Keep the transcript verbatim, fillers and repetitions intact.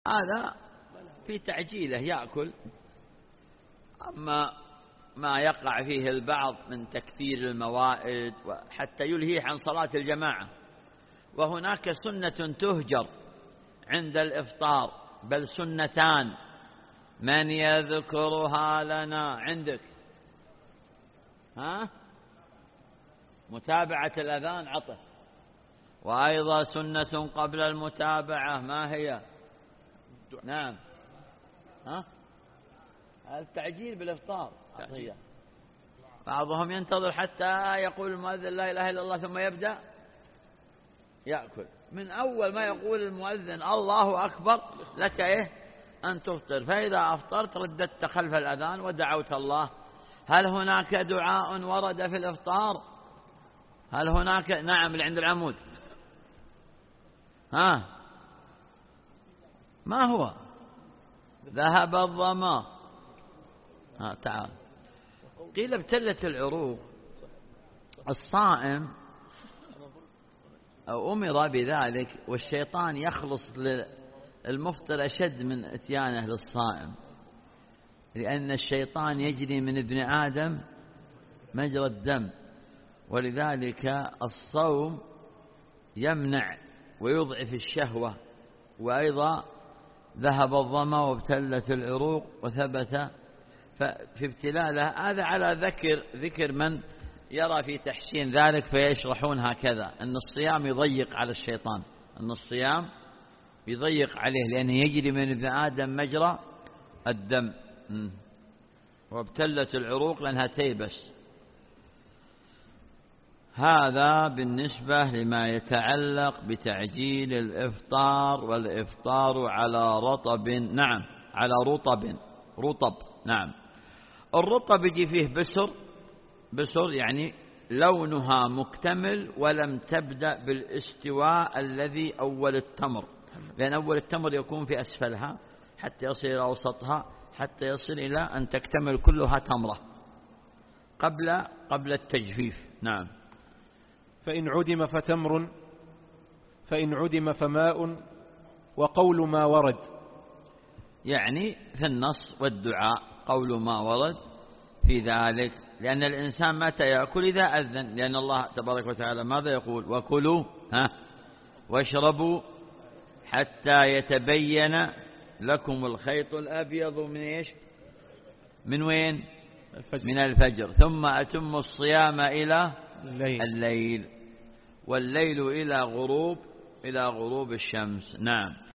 هذا في تعجيله يأكل. أما ما يقع فيه البعض من تكثير الموائد حتى يلهيه عن صلاة الجماعة. وهناك سنة تهجر عند الإفطار، بل سنتان، من يذكرها لنا؟ عندك ها؟ متابعة الأذان عطه. وأيضا سنة قبل المتابعة، ما هي؟ نعم ها؟ التعجيل بالإفطار. تعجيل. بعضهم ينتظر حتى يقول المؤذن لا إله إلا الله ثم يبدأ يأكل. من أول ما يقول المؤذن الله أكبر لك إيه أن تفطر، فإذا أفطرت رددت خلف الأذان ودعوت الله. هل هناك دعاء ورد في الإفطار؟ هل هناك؟ نعم، اللي عند العمود. ها ما هو؟ ذهب الظما. ها تعال. قيل ابتلت العروق. الصائم أو أمر بذلك، والشيطان يخلص للمفطر أشد من اتيانه للصائم، لأن الشيطان يجري من ابن آدم مجرى الدم، ولذلك الصوم يمنع ويضعف الشهوة. وأيضا ذهب الظما وابتلت العروق وثبت في ابتلاله. هذا على ذكر ذكر من يرى في تحسين ذلك، فيشرحون هكذا أن الصيام يضيق على الشيطان، أن الصيام يضيق عليه لأنه يجري من ابن آدم مجرى الدم. وابتلت العروق لأنها تيبس. هذا بالنسبة لما يتعلق بتعجيل الإفطار، والإفطار على رطب. نعم على رطب، رطب. نعم الرطب يجي فيه بسر، بسر يعني لونها مكتمل ولم تبدأ بالاستواء الذي أول التمر، لأن أول التمر يكون في أسفلها حتى يصل إلى وسطها، حتى يصل إلى أن تكتمل كلها تمرة قبل قبل التجفيف. نعم. فإن عدم فتمر، فإن عدم فماء، وقول ما ورد. يعني في النص والدعاء قول ما ورد في ذلك، لأن الإنسان متى يأكل؟ إذا أذن، لأن الله تبارك وتعالى ماذا يقول؟ وكلوا ها واشربوا حتى يتبين لكم الخيط الأبيض من إيش؟ من وين؟ الفجر. من الفجر. ثم أتموا الصيام إلى الليل. الليل والليل إلى غروب إلى غروب الشمس. نعم.